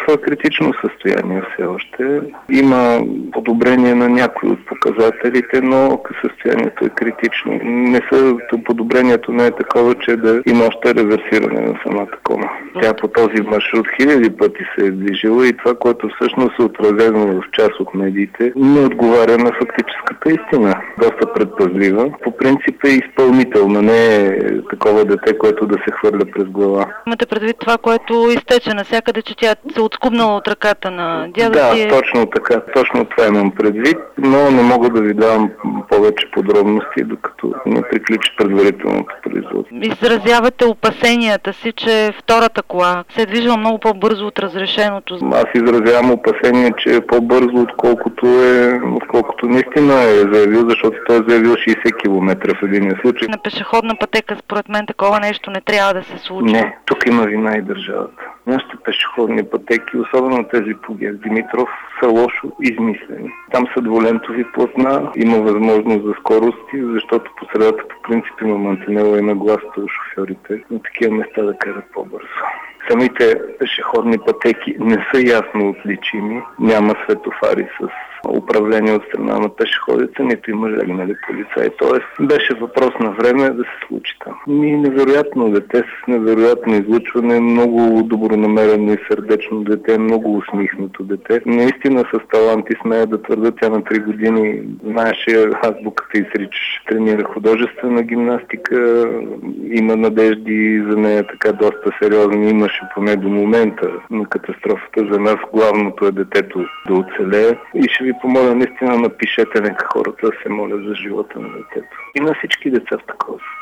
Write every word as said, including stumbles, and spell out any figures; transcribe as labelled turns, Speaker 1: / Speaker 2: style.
Speaker 1: критично състояние все още. Има подобрение на някои от показателите, но състоянието е критично. Не са, подобрението не е такова, че да има още реверсиране на самата кома. Тя по този маршрут хиляди пъти се е движила и това, което всъщност е отразено в част от медиите, не отговаря на фактическата истина. Доста предпазлива. По принцип е изпълнителна, не е такова дете, което да се хвърля през глава.
Speaker 2: Имате предвид това, което изтече навсякъде, че тя се отскубнала от ръката на дядо
Speaker 1: да,
Speaker 2: си?
Speaker 1: Да, точно така. Точно това имам предвид, но не мога да ви давам повече подробности, докато не приключи предварителното производство.
Speaker 2: Изразявате опасенията си, че втората кола се е движила много по-бързо от разрешеното.
Speaker 1: Аз изразявам опасение, че е по-бързо, отколкото е, отколкото наистина е заявил, защото той е заявил шейсет километра в един случай.
Speaker 2: На пешеходна пътека, според мен, такова нещо не трябва да се случи.
Speaker 1: Не, тук има вина и държавата. Нашите пешеходни пътеки, особено тези по Герд Димитров, са лошо измислени. Там са двулентови платна, има възможност за скорости, защото по средата по принцип има мантинела и нагласта у шофьорите. На такива места да карат по-бързо. Самите пешеходни пътеки не са ясно отличими. Няма светофари с управление от страна на пешеходите, нито има легнали полицаи. Тоест беше въпрос на време да се случи там. И невероятно дете с невероятно излъчване, много добронамерено и сърдечно дете, много усмихнато дете. Наистина с таланти, смея да твърда, тя на три години знаеше азбуката и сричаше. Тренира художествена гимнастика, има надежди за нея така доста сериозни. Имаше поне до момента на катастрофата. За нас главното е детето да оцелее. И ще ви помоля, наистина напишете, нека хората да се молят за живота на детето. И на всички деца в такова.